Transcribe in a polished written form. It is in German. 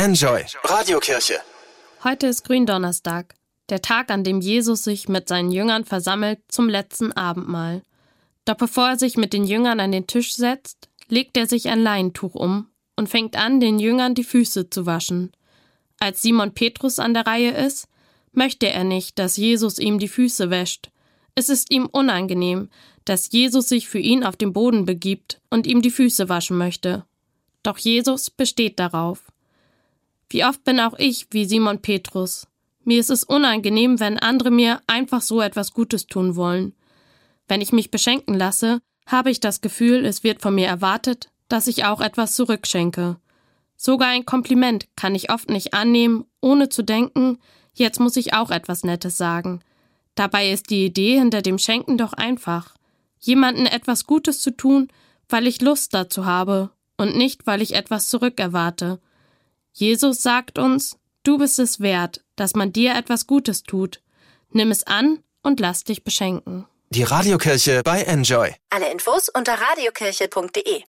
Enjoy Radiokirche. Heute ist Gründonnerstag, der Tag, an dem Jesus sich mit seinen Jüngern versammelt zum letzten Abendmahl. Doch bevor er sich mit den Jüngern an den Tisch setzt, legt er sich ein Leintuch um und fängt an, den Jüngern die Füße zu waschen. Als Simon Petrus an der Reihe ist, möchte er nicht, dass Jesus ihm die Füße wäscht. Es ist ihm unangenehm, dass Jesus sich für ihn auf den Boden begibt und ihm die Füße waschen möchte. Doch Jesus besteht darauf. Wie oft bin auch ich wie Simon Petrus. Mir ist es unangenehm, wenn andere mir einfach so etwas Gutes tun wollen. Wenn ich mich beschenken lasse, habe ich das Gefühl, es wird von mir erwartet, dass ich auch etwas zurückschenke. Sogar ein Kompliment kann ich oft nicht annehmen, ohne zu denken, jetzt muss ich auch etwas Nettes sagen. Dabei ist die Idee hinter dem Schenken doch einfach. Jemandem etwas Gutes zu tun, weil ich Lust dazu habe und nicht, weil ich etwas zurückerwarte. Jesus sagt uns, du bist es wert, dass man dir etwas Gutes tut. Nimm es an und lass dich beschenken. Die Radiokirche bei Enjoy. Alle Infos unter radiokirche.de.